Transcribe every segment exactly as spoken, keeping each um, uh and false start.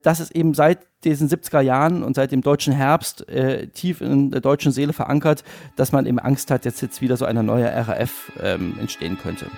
das ist eben seit diesen siebziger Jahren und seit dem deutschen Herbst äh, tief in der deutschen Seele verankert, dass man eben Angst hat, dass jetzt wieder so eine neue R A F ähm, entstehen könnte.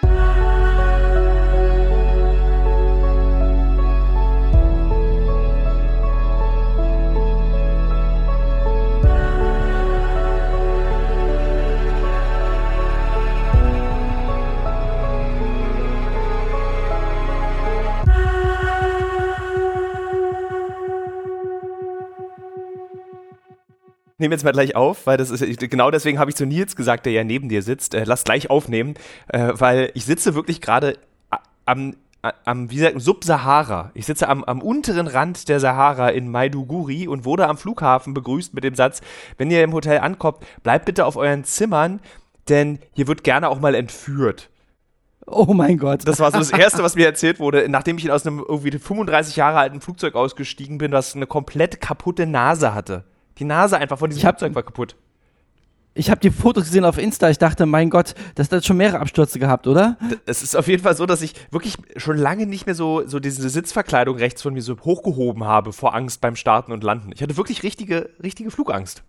Nehmen jetzt mal gleich auf, weil das ist genau deswegen habe ich zu Nils gesagt, der ja neben dir sitzt. Äh, lass gleich aufnehmen, äh, weil ich sitze wirklich gerade am, am wie gesagt, Sub-Sahara. Ich sitze am, am unteren Rand der Sahara in Maiduguri und wurde am Flughafen begrüßt mit dem Satz: Wenn ihr im Hotel ankommt, bleibt bitte auf euren Zimmern, denn hier wird gerne auch mal entführt. Oh mein Gott. Das war so das Erste, was mir erzählt wurde, nachdem ich aus einem irgendwie fünfunddreißig Jahre alten Flugzeug ausgestiegen bin, das eine komplett kaputte Nase hatte. Die Nase einfach von diesem Flugzeug war kaputt. Ich habe die Fotos gesehen auf Insta. Ich dachte, mein Gott, das hat schon mehrere Abstürze gehabt, oder? Es ist auf jeden Fall so, dass ich wirklich schon lange nicht mehr so, so diese Sitzverkleidung rechts von mir so hochgehoben habe vor Angst beim Starten und Landen. Ich hatte wirklich richtige, richtige Flugangst.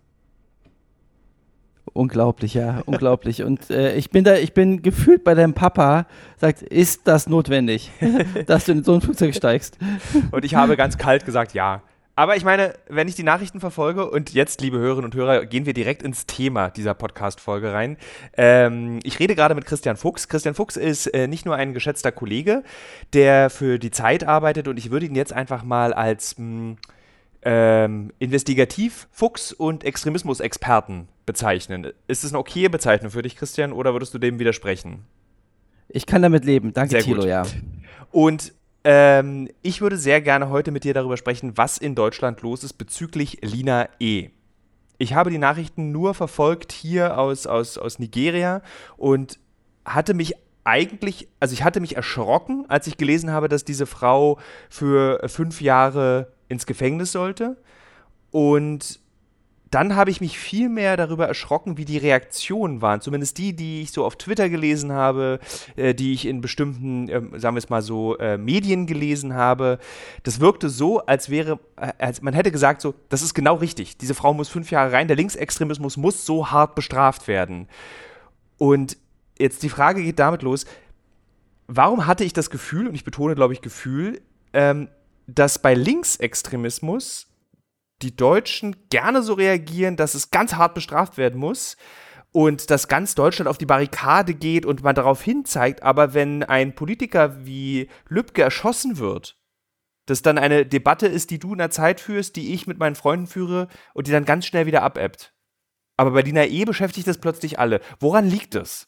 Unglaublich, ja, unglaublich. Und äh, ich bin da, ich bin gefühlt bei deinem Papa, sagt, ist das notwendig, dass du in so ein Flugzeug steigst? Und ich habe ganz kalt gesagt, ja. Aber ich meine, wenn ich die Nachrichten verfolge, und jetzt, liebe Hörerinnen und Hörer, gehen wir direkt ins Thema dieser Podcast-Folge rein. Ähm, ich rede gerade mit Christian Fuchs. Christian Fuchs ist äh, nicht nur ein geschätzter Kollege, der für die Zeit arbeitet, und ich würde ihn jetzt einfach mal als mh, ähm, Investigativ-Fuchs und Extremismus-Experten bezeichnen. Ist das eine okaye Bezeichnung für dich, Christian, oder würdest du dem widersprechen? Ich kann damit leben. Danke, Sehr Thilo, gut. ja. Und Ähm, ich würde sehr gerne heute mit dir darüber sprechen, was in Deutschland los ist bezüglich Lina E. Ich habe die Nachrichten nur verfolgt hier aus, aus, aus Nigeria und hatte mich eigentlich, also ich hatte mich erschrocken, als ich gelesen habe, dass diese Frau für fünf Jahre ins Gefängnis sollte, und dann habe ich mich viel mehr darüber erschrocken, wie die Reaktionen waren. Zumindest die, die ich so auf Twitter gelesen habe, äh, die ich in bestimmten, äh, sagen wir es mal so, äh, Medien gelesen habe. Das wirkte so, als wäre, äh, als man hätte gesagt so, das ist genau richtig. Diese Frau muss fünf Jahre rein, der Linksextremismus muss so hart bestraft werden. Und jetzt die Frage geht damit los, warum hatte ich das Gefühl, und ich betone, glaube ich, Gefühl, ähm, dass bei Linksextremismus die Deutschen gerne so reagieren, dass es ganz hart bestraft werden muss und dass ganz Deutschland auf die Barrikade geht und man darauf hinzeigt, aber wenn ein Politiker wie Lübcke erschossen wird, das dann eine Debatte ist, die du in einer Zeit führst, die ich mit meinen Freunden führe und die dann ganz schnell wieder abebbt. Aber bei Lina E. beschäftigt das plötzlich alle. Woran liegt das?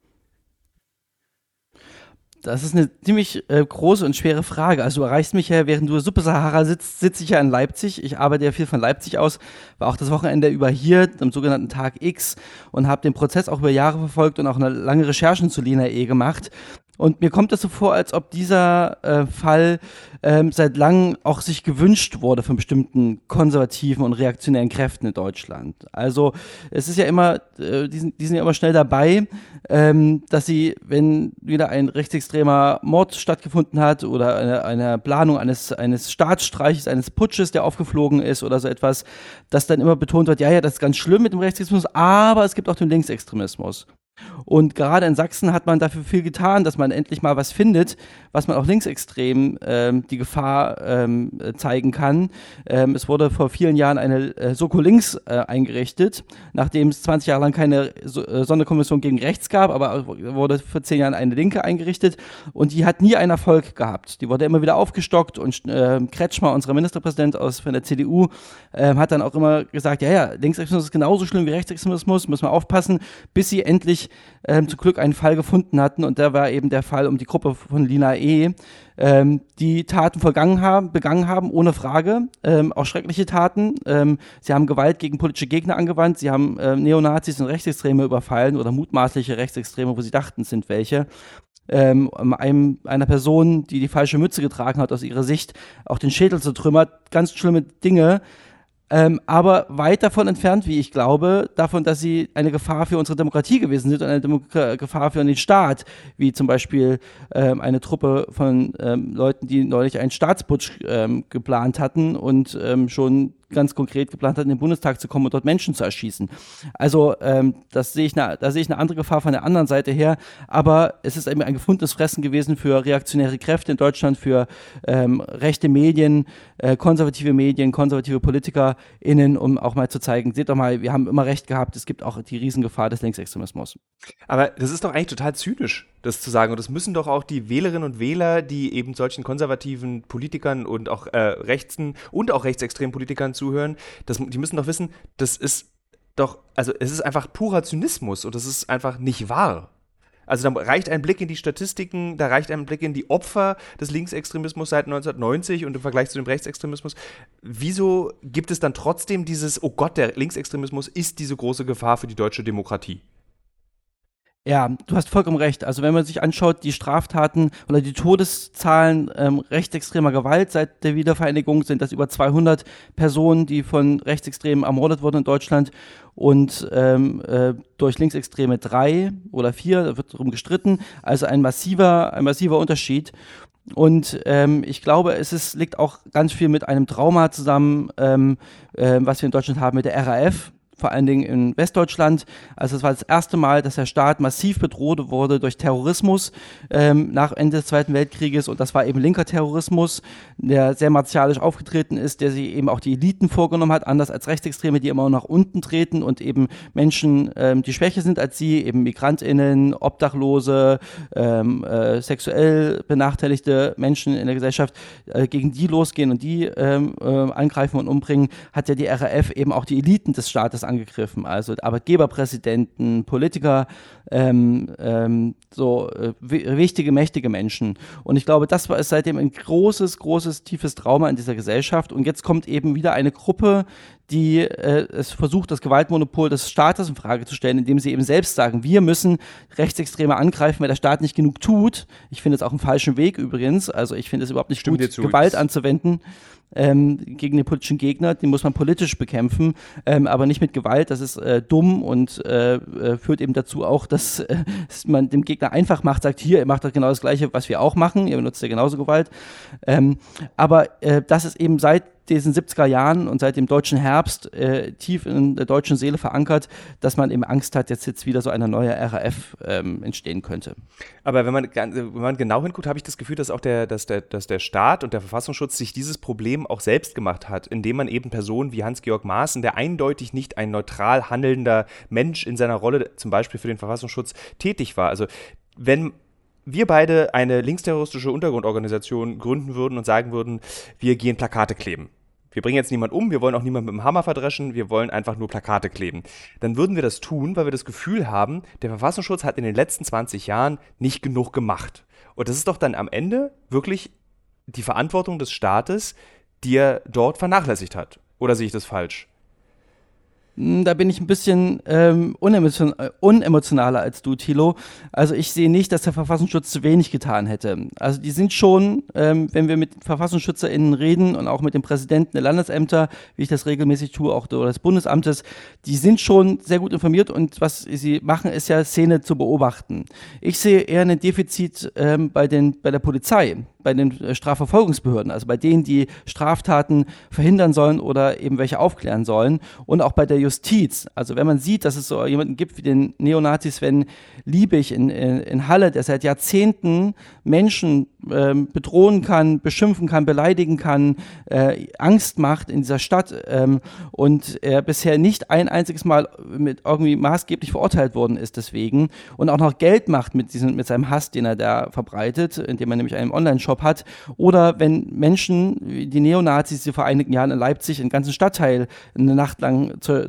Das ist eine ziemlich äh, große und schwere Frage. Also du erreichst mich ja, während du Super Sahara sitzt, sitze ich ja in Leipzig. Ich arbeite ja viel von Leipzig aus, war auch das Wochenende über hier, am sogenannten Tag X, und habe den Prozess auch über Jahre verfolgt und auch eine lange Recherchen zu Lina E. gemacht. Und mir kommt das so vor, als ob dieser äh, Fall ähm, seit langem auch sich gewünscht wurde von bestimmten konservativen und reaktionären Kräften in Deutschland. Also es ist ja immer, äh, die, sind, die sind ja immer schnell dabei, ähm, dass sie, wenn wieder ein rechtsextremer Mord stattgefunden hat oder eine, eine Planung eines, eines Staatsstreiches, eines Putsches, der aufgeflogen ist oder so etwas, dass dann immer betont wird, ja, ja, das ist ganz schlimm mit dem Rechtsextremismus, aber es gibt auch den Linksextremismus. Und gerade in Sachsen hat man dafür viel getan, dass man endlich mal was findet, was man auch linksextrem ähm, die Gefahr ähm, zeigen kann. Ähm, es wurde vor vielen Jahren eine äh, Soko Links äh, eingerichtet, nachdem es zwanzig Jahre lang keine so äh, Sonderkommission gegen Rechts gab, aber wurde vor zehn Jahren eine Linke eingerichtet, und die hat nie einen Erfolg gehabt. Die wurde immer wieder aufgestockt, und äh, Kretschmer, unser Ministerpräsident aus von der C D U, äh, hat dann auch immer gesagt, ja, ja, Linksextremismus ist genauso schlimm wie Rechtsextremismus, müssen wir aufpassen, bis sie endlich Ähm, zum Glück einen Fall gefunden hatten, und der war eben der Fall um die Gruppe von Lina E., ähm, die Taten vergangen haben, begangen haben, ohne Frage, ähm, auch schreckliche Taten. Ähm, sie haben Gewalt gegen politische Gegner angewandt, sie haben äh, Neonazis und Rechtsextreme überfallen oder mutmaßliche Rechtsextreme, wo sie dachten, es sind welche. Ähm, einem, einer Person, die die falsche Mütze getragen hat, aus ihrer Sicht auch den Schädel zertrümmert, ganz schlimme Dinge. Ähm, aber weit davon entfernt, wie ich glaube, davon, dass sie eine Gefahr für unsere Demokratie gewesen sind und eine Demo- Gefahr für den Staat, wie zum Beispiel ähm, eine Truppe von ähm, Leuten, die neulich einen Staatsputsch ähm, geplant hatten und ähm, schon ganz konkret geplant hatten, in den Bundestag zu kommen und dort Menschen zu erschießen. Also ähm, das sehe ich ne, da sehe ich eine andere Gefahr von der anderen Seite her, aber es ist eben ein gefundenes Fressen gewesen für reaktionäre Kräfte in Deutschland, für ähm, rechte Medien, äh, konservative Medien, konservative PolitikerInnen, um auch mal zu zeigen, seht doch mal, wir haben immer recht gehabt, es gibt auch die Riesengefahr des Linksextremismus. Aber das ist doch eigentlich total zynisch, das zu sagen. Und das müssen doch auch die Wählerinnen und Wähler, die eben solchen konservativen Politikern und auch äh, rechten und auch rechtsextremen Politikern zuhören, das, die müssen doch wissen, das ist doch, also es ist einfach purer Zynismus und das ist einfach nicht wahr. Also da reicht ein Blick in die Statistiken, da reicht ein Blick in die Opfer des Linksextremismus seit neunzehnhundertneunzig und im Vergleich zu dem Rechtsextremismus. Wieso gibt es dann trotzdem dieses, oh Gott, der Linksextremismus ist diese große Gefahr für die deutsche Demokratie? Ja, du hast vollkommen recht. Also wenn man sich anschaut, die Straftaten oder die Todeszahlen ähm, rechtsextremer Gewalt seit der Wiedervereinigung sind das über zweihundert Personen, die von Rechtsextremen ermordet wurden in Deutschland und ähm, äh, durch Linksextreme drei oder vier, da wird darum gestritten. Also ein massiver, ein massiver Unterschied. Und ähm, ich glaube, es ist, liegt auch ganz viel mit einem Trauma zusammen, ähm, äh, was wir in Deutschland haben mit der R A F. Vor allen Dingen in Westdeutschland. Also es war das erste Mal, dass der Staat massiv bedroht wurde durch Terrorismus ähm, nach Ende des Zweiten Weltkrieges und das war eben linker Terrorismus, der sehr martialisch aufgetreten ist, der sich eben auch die Eliten vorgenommen hat, anders als Rechtsextreme, die immer nach unten treten und eben Menschen, ähm, die schwächer sind als sie, eben MigrantInnen, Obdachlose, ähm, äh, sexuell benachteiligte Menschen in der Gesellschaft, äh, gegen die losgehen und die ähm, äh, angreifen und umbringen, hat ja die R A F eben auch die Eliten des Staates angegriffen, also Arbeitgeberpräsidenten, Politiker, ähm, ähm, so äh, wichtige, mächtige Menschen. Und ich glaube, das war es seitdem ein großes, großes, tiefes Trauma in dieser Gesellschaft. Und jetzt kommt eben wieder eine Gruppe, die äh, es versucht, das Gewaltmonopol des Staates in Frage zu stellen, indem sie eben selbst sagen, wir müssen Rechtsextreme angreifen, weil der Staat nicht genug tut. Ich finde es auch einen falschen Weg übrigens. Also ich finde es überhaupt nicht Stimmt gut, zu. Gewalt anzuwenden. Ähm, gegen den politischen Gegner, den muss man politisch bekämpfen, ähm, aber nicht mit Gewalt, das ist äh, dumm und äh, äh, führt eben dazu auch, dass, äh, dass man dem Gegner einfach macht, sagt, hier, ihr macht doch genau das Gleiche, was wir auch machen, ihr benutzt ja genauso Gewalt. Ähm, aber äh, das ist eben seit diesen siebziger Jahren und seit dem deutschen Herbst äh, tief in der deutschen Seele verankert, dass man eben Angst hat, dass jetzt wieder so eine neue R A F ähm, entstehen könnte. Aber wenn man, wenn man genau hinguckt, habe ich das Gefühl, dass auch der, dass der, dass der Staat und der Verfassungsschutz sich dieses Problem auch selbst gemacht hat, indem man eben Personen wie Hans-Georg Maaßen, der eindeutig nicht ein neutral handelnder Mensch in seiner Rolle zum Beispiel für den Verfassungsschutz tätig war. Also wenn wir beide eine linksterroristische Untergrundorganisation gründen würden und sagen würden, wir gehen Plakate kleben. Wir bringen jetzt niemanden um, wir wollen auch niemanden mit dem Hammer verdreschen, wir wollen einfach nur Plakate kleben. Dann würden wir das tun, weil wir das Gefühl haben, der Verfassungsschutz hat in den letzten zwanzig Jahren nicht genug gemacht. Und das ist doch dann am Ende wirklich die Verantwortung des Staates, die er dort vernachlässigt hat. Oder sehe ich das falsch? Da bin ich ein bisschen ähm, unemotion unemotionaler als du, Thilo. Also ich sehe nicht, dass der Verfassungsschutz zu wenig getan hätte. Also die sind schon, ähm, wenn wir mit VerfassungsschützerInnen reden und auch mit dem Präsidenten der Landesämter, wie ich das regelmäßig tue, auch des Bundesamtes, die sind schon sehr gut informiert und was sie machen, ist ja Szene zu beobachten. Ich sehe eher ein Defizit ähm, bei, den, bei der Polizei, bei den äh, Strafverfolgungsbehörden, also bei denen, die Straftaten verhindern sollen oder eben welche aufklären sollen und auch bei der Justiz. Also wenn man sieht, dass es so jemanden gibt wie den Neonazi Sven Liebig in, in, in Halle, der seit Jahrzehnten Menschen ähm, bedrohen kann, beschimpfen kann, beleidigen kann, äh, Angst macht in dieser Stadt ähm, und er bisher nicht ein einziges Mal mit irgendwie maßgeblich verurteilt worden ist deswegen und auch noch Geld macht mit, diesem, mit seinem Hass, den er da verbreitet, indem er nämlich einen Online-Shop hat. Oder wenn Menschen, wie die Neonazis, die vor einigen Jahren in Leipzig einen ganzen Stadtteil eine Nacht lang zur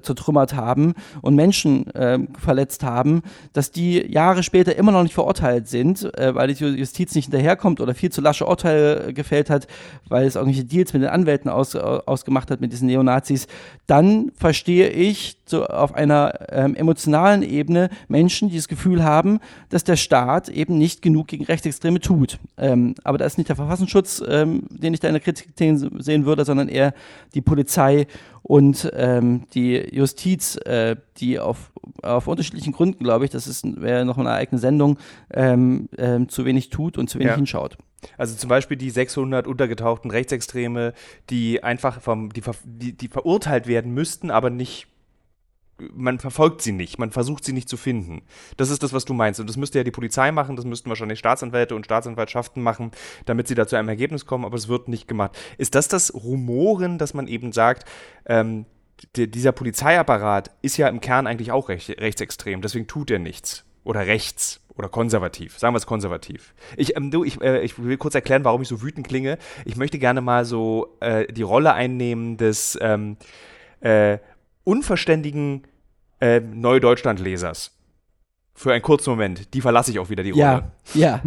zertrümmert haben und Menschen äh, verletzt haben, dass die Jahre später immer noch nicht verurteilt sind, äh, weil die Justiz nicht hinterherkommt oder viel zu lasche Urteile gefällt hat, weil es irgendwelche Deals mit den Anwälten aus, ausgemacht hat mit diesen Neonazis, dann verstehe ich so auf einer ähm, emotionalen Ebene Menschen, die das Gefühl haben, dass der Staat eben nicht genug gegen Rechtsextreme tut. Ähm, aber da ist nicht der Verfassungsschutz, ähm, den ich da in der Kritik sehen würde, sondern eher die Polizei und ähm, die Justiz, äh, die auf, auf unterschiedlichen Gründen, glaube ich, das ist wäre noch eine eigene Sendung, ähm, ähm, zu wenig tut und zu wenig ja. hinschaut. Also zum Beispiel die sechshundert untergetauchten Rechtsextreme, die einfach vom, die, die, die verurteilt werden müssten, aber nicht, man verfolgt sie nicht, man versucht sie nicht zu finden. Das ist das, was du meinst. Und das müsste ja die Polizei machen, das müssten wahrscheinlich Staatsanwälte und Staatsanwaltschaften machen, damit sie da zu einem Ergebnis kommen, aber es wird nicht gemacht. Ist das das Rumoren, dass man eben sagt, ähm, die, dieser Polizeiapparat ist ja im Kern eigentlich auch recht, rechtsextrem, deswegen tut er nichts. Oder rechts. Oder konservativ. Sagen wir es konservativ. Ich, ähm, du, ich, äh, ich will kurz erklären, warum ich so wütend klinge. Ich möchte gerne mal so äh, die Rolle einnehmen des ähm, äh, unverständigen äh, Neudeutschland-Lesers. Für einen kurzen Moment. Die verlasse ich auch wieder, die Rolle. Ja, ja.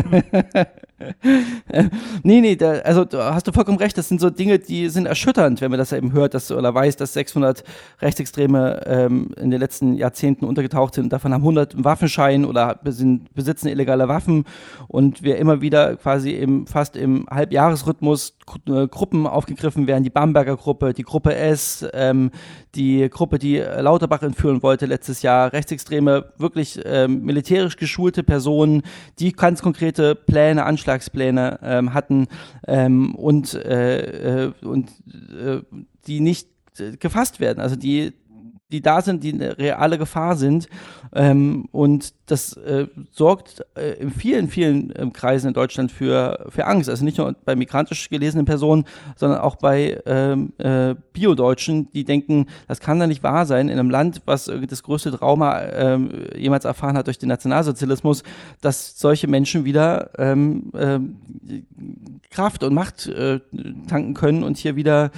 nee, nee, da, also da hast du vollkommen recht, das sind so Dinge, die sind erschütternd, wenn man das eben hört, dass, oder weiß, dass sechshundert Rechtsextreme ähm, in den letzten Jahrzehnten untergetaucht sind, davon haben hundert einen Waffenschein oder sind, besitzen illegale Waffen und wir immer wieder quasi im, fast im Halbjahresrhythmus äh, Gruppen aufgegriffen werden, die Bamberger Gruppe, die Gruppe S, ähm, die Gruppe, die Lauterbach entführen wollte letztes Jahr, Rechtsextreme, wirklich ähm, militärisch geschulte Personen, die ganz konkrete Pläne, Anschlagspläne ähm, hatten ähm, und, äh, äh, und äh, die nicht äh, gefasst werden, also die die da sind, die eine reale Gefahr sind. Ähm, und das äh, sorgt äh, in vielen, vielen äh, Kreisen in Deutschland für, für Angst. Also nicht nur bei migrantisch gelesenen Personen, sondern auch bei ähm, äh, Bio-Deutschen, die denken, das kann doch nicht wahr sein, in einem Land, was das größte Trauma äh, jemals erfahren hat durch den Nationalsozialismus, dass solche Menschen wieder ähm, äh, Kraft und Macht äh, tanken können und hier wieder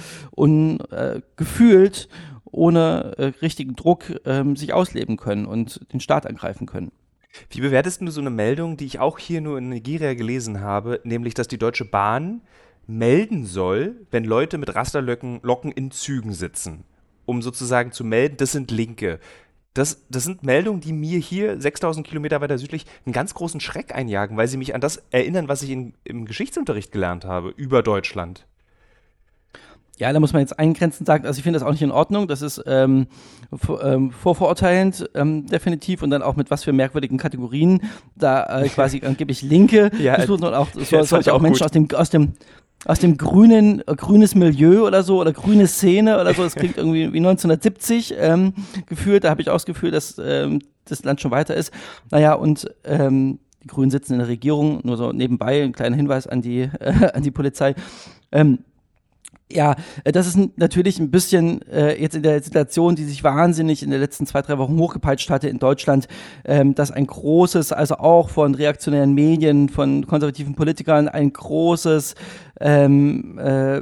ungefühlt äh, ohne äh, richtigen Druck ähm, sich ausleben können und den Staat angreifen können. Wie bewertest du so eine Meldung, die ich auch hier nur in Nigeria gelesen habe, nämlich, dass die Deutsche Bahn melden soll, wenn Leute mit Rasterlocken Locken in Zügen sitzen, um sozusagen zu melden, das sind Linke. Das, das sind Meldungen, die mir hier sechstausend Kilometer weiter südlich einen ganz großen Schreck einjagen, weil sie mich an das erinnern, was ich in, im Geschichtsunterricht gelernt habe über Deutschland. Ja, da muss man jetzt eingrenzend sagen, also ich finde das auch nicht in Ordnung, das ist ähm, vor, ähm, vorverurteilend ähm, definitiv und dann auch mit was für merkwürdigen Kategorien da äh, quasi angeblich Linke ja, und auch so, solche auch Menschen aus dem, aus dem aus dem grünen, äh, grünes Milieu oder so oder grüne Szene oder so, das klingt irgendwie wie neunzehnhundertsiebzig ähm, geführt, da habe ich auch das Gefühl, dass ähm, das Land schon weiter ist. Naja, und ähm, die Grünen sitzen in der Regierung, nur so nebenbei, ein kleiner Hinweis an die, äh, an die Polizei. Ähm, Ja, das ist natürlich ein bisschen äh, jetzt in der Situation, die sich wahnsinnig in den letzten zwei, drei Wochen hochgepeitscht hatte in Deutschland, ähm, dass ein großes, also auch von reaktionären Medien, von konservativen Politikern, ein großes ähm, äh,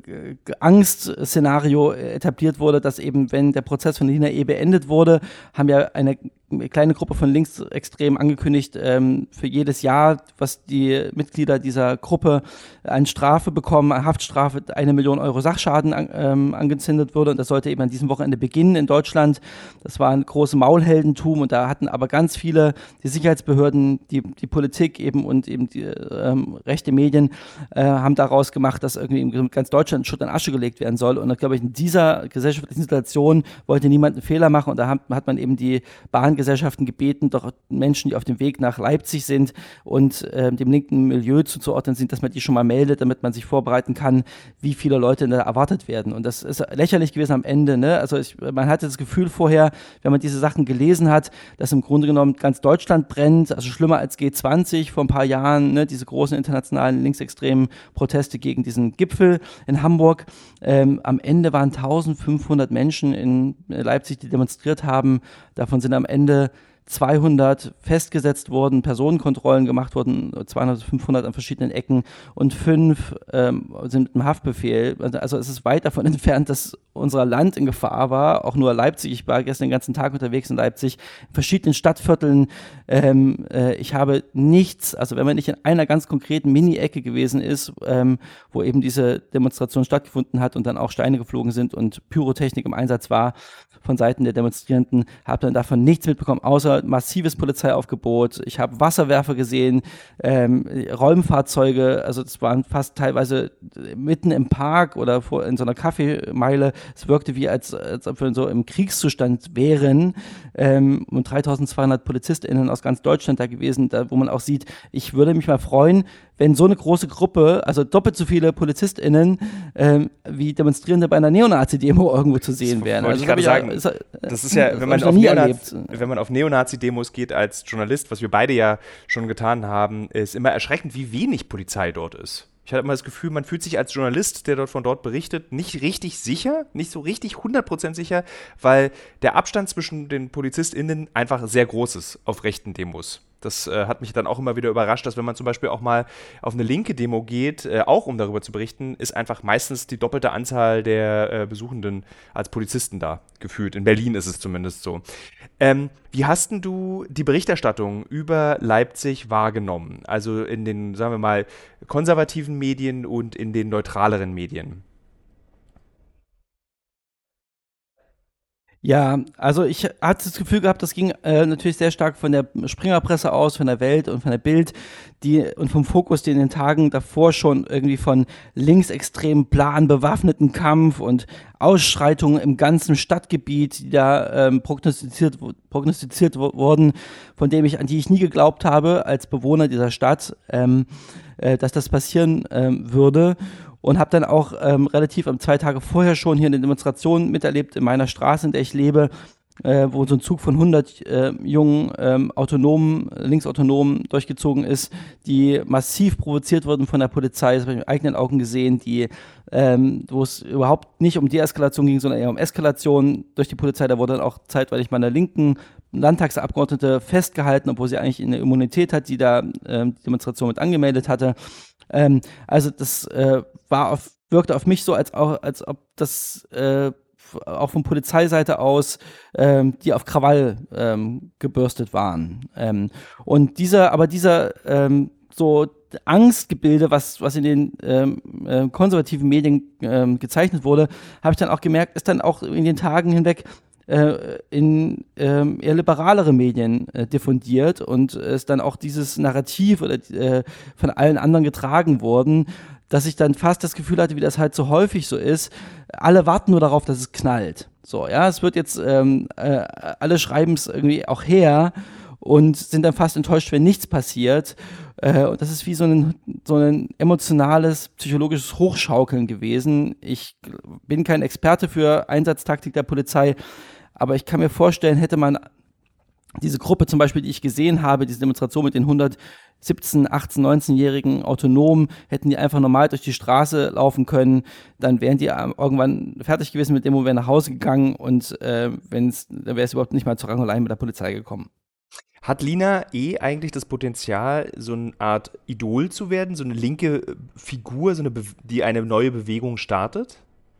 Angstszenario etabliert wurde, dass eben, wenn der Prozess von Lina E. beendet wurde, haben ja eine kleine Gruppe von Linksextremen angekündigt, ähm, für jedes Jahr, was die Mitglieder dieser Gruppe an Strafe bekommen, eine Haftstrafe, eine Million Euro Sachschaden an, ähm, angezündet wurde. Und das sollte eben an diesem Wochenende beginnen in Deutschland. Das war ein großes Maulheldentum und da hatten aber ganz viele, die Sicherheitsbehörden, die, die Politik eben und eben die ähm, rechte Medien äh, haben daraus gemacht, dass irgendwie in ganz Deutschland Schutt und Asche gelegt werden soll. Und da glaube ich, in dieser gesellschaftlichen Situation wollte niemand einen Fehler machen und da hat, hat man eben die Bahn Gesellschaften gebeten, doch Menschen, die auf dem Weg nach Leipzig sind und äh, dem linken Milieu zuzuordnen sind, dass man die schon mal meldet, damit man sich vorbereiten kann, wie viele Leute da erwartet werden. Und das ist lächerlich gewesen am Ende. Ne? Also ich, man hatte das Gefühl vorher, wenn man diese Sachen gelesen hat, dass im Grunde genommen ganz Deutschland brennt, also schlimmer als G zwanzig vor ein paar Jahren, ne? Diese großen internationalen linksextremen Proteste gegen diesen Gipfel in Hamburg. Ähm, am Ende waren eintausendfünfhundert Menschen in Leipzig, die demonstriert haben. Davon sind am Ende zweihundert festgesetzt wurden, Personenkontrollen gemacht wurden, zweihundert bis fünfhundert an verschiedenen Ecken und fünf ähm, sind mit einem Haftbefehl. Also es ist weit davon entfernt, dass unser Land in Gefahr war, auch nur Leipzig. Ich war gestern den ganzen Tag unterwegs in Leipzig, in verschiedenen Stadtvierteln. Ähm, äh, ich habe nichts, also wenn man nicht in einer ganz konkreten Mini-Ecke gewesen ist, ähm, wo eben diese Demonstration stattgefunden hat und dann auch Steine geflogen sind und Pyrotechnik im Einsatz war von Seiten der Demonstrierenden, habe dann davon nichts mitbekommen, außer massives Polizeiaufgebot. Ich habe Wasserwerfer gesehen, ähm, Räumfahrzeuge, also es waren fast teilweise mitten im Park oder vor, in so einer Kaffeemeile. Es wirkte wie, als, als ob wir so im Kriegszustand wären, ähm, und dreitausendzweihundert PolizistInnen aus ganz Deutschland da gewesen, da, wo man auch sieht, ich würde mich mal freuen, wenn so eine große Gruppe, also doppelt so viele PolizistInnen ähm, wie Demonstrierende bei einer Neonazi-Demo irgendwo zu sehen wären. Also, ich gerade sagen, ja, ist, äh, das ist ja, wenn man, auf Neonazi, wenn man auf Neonazi-Demos geht als Journalist, was wir beide ja schon getan haben, ist immer erschreckend, wie wenig Polizei dort ist. Ich hatte immer das Gefühl, man fühlt sich als Journalist, der dort von dort berichtet, nicht richtig sicher, nicht so richtig hundert Prozent sicher, weil der Abstand zwischen den PolizistInnen einfach sehr groß ist auf rechten Demos. Das äh, hat mich dann auch immer wieder überrascht, dass wenn man zum Beispiel auch mal auf eine linke Demo geht, äh, auch um darüber zu berichten, ist einfach meistens die doppelte Anzahl der äh, Besuchenden als Polizisten da, gefühlt. In Berlin ist es zumindest so. Ähm, wie hast denn du die Berichterstattung über Leipzig wahrgenommen? Also in den, sagen wir mal, konservativen Medien und in den neutraleren Medien? Ja, also ich hatte das Gefühl gehabt, das ging äh, natürlich sehr stark von der Springerpresse aus, von der Welt und von der Bild, die und vom Fokus, die in den Tagen davor schon irgendwie von linksextremen Plan, bewaffneten Kampf und Ausschreitungen im ganzen Stadtgebiet, die da ähm, prognostiziert, prognostiziert wurden, von dem ich, an die ich nie geglaubt habe als Bewohner dieser Stadt, ähm, äh, dass das passieren ähm, würde. Und habe dann auch ähm, relativ um zwei Tage vorher schon hier eine Demonstration miterlebt in meiner Straße, in der ich lebe, äh, wo so ein Zug von hundert äh, jungen ähm, Autonomen, Linksautonomen durchgezogen ist, die massiv provoziert wurden von der Polizei, das habe ich mit eigenen Augen gesehen, die, ähm, wo es überhaupt nicht um Deeskalation ging, sondern eher um Eskalation durch die Polizei. Da wurde dann auch zeitweilig mal einer linken Landtagsabgeordnete festgehalten, obwohl sie eigentlich eine Immunität hat, die da ähm, die Demonstration mit angemeldet hatte. Ähm, also das äh, war auf, wirkte auf mich so, als, auch, als ob das äh, auch von Polizeiseite aus ähm, die auf Krawall ähm, gebürstet waren. Ähm, und dieser, aber dieser ähm, so Angstgebilde, was, was in den ähm, äh, konservativen Medien ähm, gezeichnet wurde, habe ich dann auch gemerkt, ist dann auch in den Tagen hinweg in ähm, eher liberalere Medien äh, diffundiert und ist dann auch dieses Narrativ oder äh, von allen anderen getragen worden, dass ich dann fast das Gefühl hatte, wie das halt so häufig so ist, alle warten nur darauf, dass es knallt. So, ja, es wird jetzt, ähm, äh, alle schreiben es irgendwie auch her und sind dann fast enttäuscht, wenn nichts passiert. Äh, und das ist wie so ein, so ein emotionales, psychologisches Hochschaukeln gewesen. Ich bin kein Experte für Einsatztaktik der Polizei, aber ich kann mir vorstellen, hätte man diese Gruppe zum Beispiel, die ich gesehen habe, diese Demonstration mit den hundertsiebzehn, achtzehn, neunzehnjährigen Autonomen, hätten die einfach normal durch die Straße laufen können, dann wären die irgendwann fertig gewesen mit dem, wo wir nach Hause gegangen und äh, wenn's, dann wäre es überhaupt nicht mal zur Rangelei mit der Polizei gekommen. Hat Lina E. eigentlich das Potenzial, so eine Art Idol zu werden, so eine linke Figur, so eine Be- die eine neue Bewegung startet?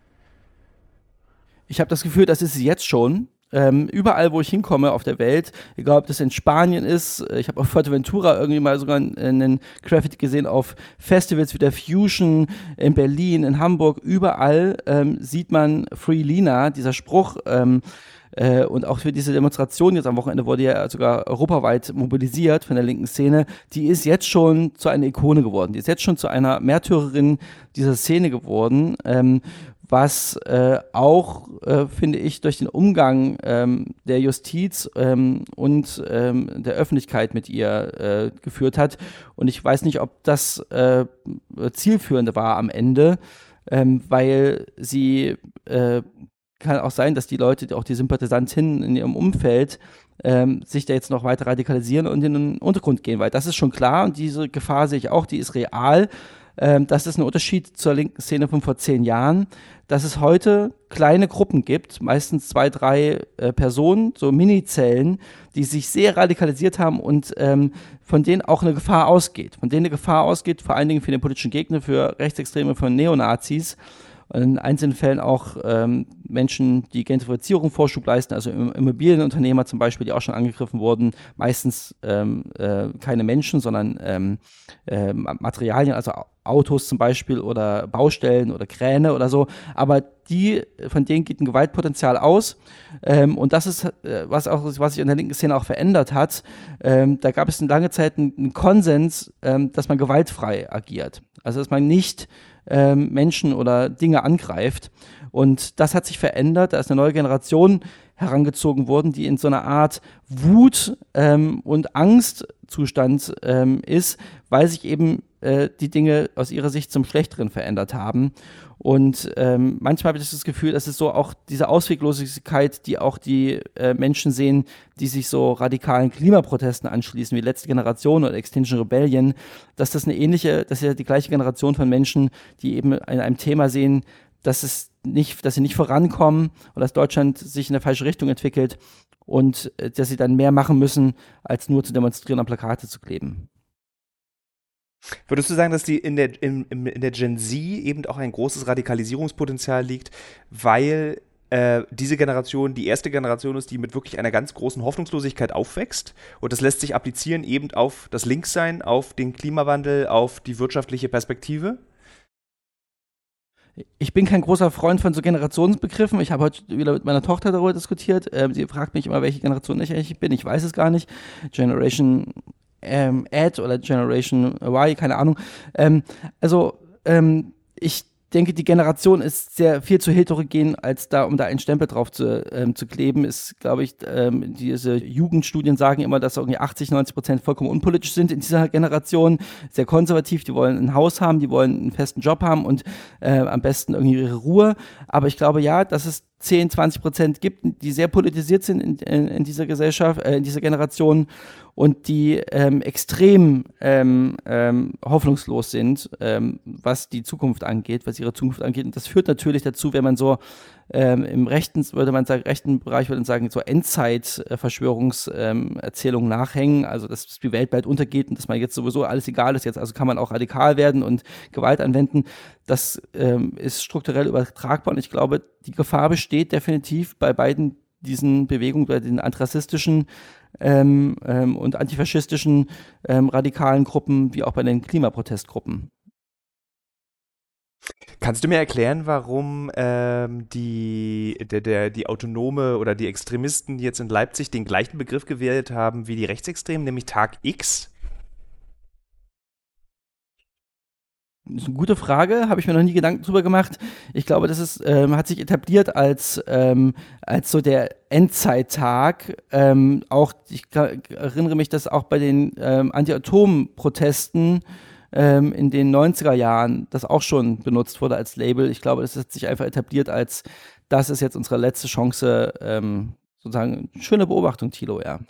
Ich habe das Gefühl, das ist sie jetzt schon. Ähm, überall, wo ich hinkomme auf der Welt, egal ob das in Spanien ist, ich habe auf Fuerteventura irgendwie mal sogar einen Graffiti gesehen auf Festivals wie der Fusion, in Berlin, in Hamburg, überall ähm, sieht man Free Lina, dieser Spruch, ähm, Äh, und auch für diese Demonstration jetzt am Wochenende wurde ja sogar europaweit mobilisiert von der linken Szene, die ist jetzt schon zu einer Ikone geworden, die ist jetzt schon zu einer Märtyrerin dieser Szene geworden, ähm, was äh, auch, äh, finde ich, durch den Umgang ähm, der Justiz ähm, und ähm, der Öffentlichkeit mit ihr äh, geführt hat. Und ich weiß nicht, ob das äh, zielführend war am Ende, ähm, weil sie äh, kann auch sein, dass die Leute, auch die Sympathisantinnen in ihrem Umfeld, ähm, sich da jetzt noch weiter radikalisieren und in den Untergrund gehen, weil das ist schon klar und diese Gefahr sehe ich auch, die ist real, ähm, das ist ein Unterschied zur linken Szene von vor zehn Jahren, dass es heute kleine Gruppen gibt, meistens zwei, drei äh, Personen, so Mini-Zellen, die sich sehr radikalisiert haben und ähm, von denen auch eine Gefahr ausgeht. Von denen eine Gefahr ausgeht, vor allen Dingen für den politischen Gegner, für Rechtsextreme, für Neonazis. In einzelnen Fällen auch ähm, Menschen, die Gentrifizierung Vorschub leisten, also Immobilienunternehmer zum Beispiel, die auch schon angegriffen wurden. Meistens ähm, äh, keine Menschen, sondern ähm, äh, Materialien, also Autos zum Beispiel oder Baustellen oder Kräne oder so. Aber die, von denen geht ein Gewaltpotenzial aus. Ähm, und das ist, äh, was, auch, was sich in der linken Szene auch verändert hat. Ähm, da gab es eine lange Zeit einen, einen Konsens, ähm, dass man gewaltfrei agiert. Also dass man nicht ähm, Menschen oder Dinge angreift. Und das hat sich verändert. Da ist eine neue Generation herangezogen worden, die in so einer Art Wut ähm, und Angstzustand ähm, ist, weil sich eben äh, die Dinge aus ihrer Sicht zum Schlechteren verändert haben. Und ähm, manchmal habe ich das Gefühl, dass es so auch diese Ausweglosigkeit, die auch die äh, Menschen sehen, die sich so radikalen Klimaprotesten anschließen, wie Letzte Generation oder Extinction Rebellion, dass das eine ähnliche, das ist ja die gleiche Generation von Menschen, die eben in einem Thema sehen, dass es nicht, dass sie nicht vorankommen oder dass Deutschland sich in der falsche Richtung entwickelt und äh, dass sie dann mehr machen müssen, als nur zu demonstrieren und Plakate zu kleben. Würdest du sagen, dass die in der, in, in der Gen Z eben auch ein großes Radikalisierungspotenzial liegt, weil äh, diese Generation die erste Generation ist, die mit wirklich einer ganz großen Hoffnungslosigkeit aufwächst? Und das lässt sich applizieren eben auf das Linkssein, auf den Klimawandel, auf die wirtschaftliche Perspektive? Ich bin kein großer Freund von so Generationsbegriffen. Ich habe heute wieder mit meiner Tochter darüber diskutiert. Ähm, sie fragt mich immer, welche Generation ich eigentlich bin. Ich weiß es gar nicht. Generation ähm, Ad oder Generation Y, keine Ahnung. Ähm, also ähm, ich denke, die Generation ist sehr viel zu heterogen, als da, um da einen Stempel drauf zu, ähm, zu kleben. Ist, glaube ich, ähm, diese Jugendstudien sagen immer, dass irgendwie achtzig, neunzig Prozent vollkommen unpolitisch sind in dieser Generation, sehr konservativ, die wollen ein Haus haben, die wollen einen festen Job haben und äh, am besten irgendwie ihre Ruhe. Aber ich glaube, ja, dass es zehn, zwanzig Prozent gibt, die sehr politisiert sind in, in, in dieser Gesellschaft, äh, in dieser Generation und die ähm, extrem ähm, ähm, hoffnungslos sind, ähm, was die Zukunft angeht, was ihre Zukunft angeht. Und das führt natürlich dazu, wenn man so ähm, im rechten, würde man sagen, rechten Bereich würde man sagen, so Endzeit-Verschwörungserzählungen ähm, nachhängen, also dass die Welt bald untergeht und dass man jetzt sowieso alles egal ist, jetzt also kann man auch radikal werden und Gewalt anwenden. Das ähm, ist strukturell übertragbar und ich glaube, die Gefahr besteht definitiv bei beiden diesen Bewegungen, bei den antirassistischen ähm, ähm, und antifaschistischen ähm, radikalen Gruppen, wie auch bei den Klimaprotestgruppen. Kannst du mir erklären, warum ähm, die, der, der, die Autonome oder die Extremisten jetzt in Leipzig den gleichen Begriff gewählt haben wie die Rechtsextremen, nämlich Tag X? Das ist eine gute Frage, habe ich mir noch nie Gedanken drüber gemacht. Ich glaube, das ist, ähm, hat sich etabliert als, ähm, als so der Endzeittag. Ähm, auch, ich erinnere mich, dass auch bei den ähm, Anti-Atom-Protesten ähm, in den neunziger Jahren das auch schon benutzt wurde als Label. Ich glaube, das hat sich einfach etabliert als, das ist jetzt unsere letzte Chance, ähm, sozusagen, schöne Beobachtung, Thilo, ja.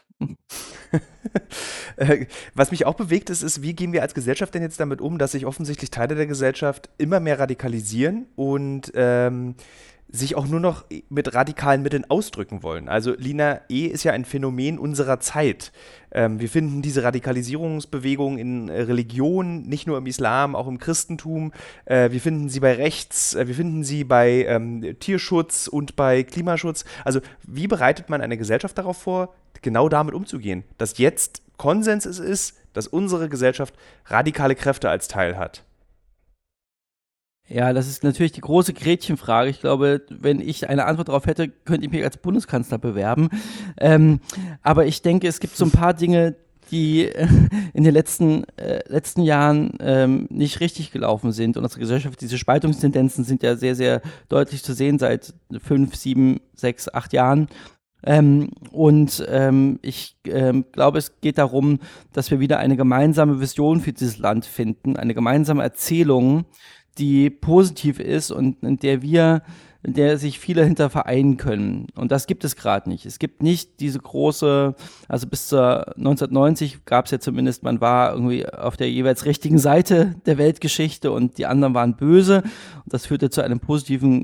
Was mich auch bewegt ist, ist, wie gehen wir als Gesellschaft denn jetzt damit um, dass sich offensichtlich Teile der Gesellschaft immer mehr radikalisieren und ähm, sich auch nur noch mit radikalen Mitteln ausdrücken wollen. Also Lina E. ist ja ein Phänomen unserer Zeit. Ähm, wir finden diese Radikalisierungsbewegung in Religion, nicht nur im Islam, auch im Christentum. Äh, wir finden sie bei Rechts, äh, wir finden sie bei ähm, Tierschutz und bei Klimaschutz. Also wie bereitet man eine Gesellschaft darauf vor, genau damit umzugehen, dass jetzt Konsens es ist, dass unsere Gesellschaft radikale Kräfte als Teil hat? Ja, das ist natürlich die große Gretchenfrage. Ich glaube, wenn ich eine Antwort darauf hätte, könnte ich mich als Bundeskanzler bewerben. Ähm, aber ich denke, es gibt so ein paar Dinge, die äh, in den letzten, äh, letzten Jahren ähm, nicht richtig gelaufen sind. Und unsere Gesellschaft, diese Spaltungstendenzen sind ja sehr, sehr deutlich zu sehen seit fünf, sieben, sechs, acht Jahren. Ähm, und ähm, ich ähm, glaube, es geht darum, dass wir wieder eine gemeinsame Vision für dieses Land finden, eine gemeinsame Erzählung, die positiv ist und in der wir in der sich viele hinter vereinen können. Und das gibt es gerade nicht. Es gibt nicht diese große, also bis zur neunzehnhundertneunzig gab es ja zumindest, man war irgendwie auf der jeweils richtigen Seite der Weltgeschichte und die anderen waren böse. Und das führte zu einem positiven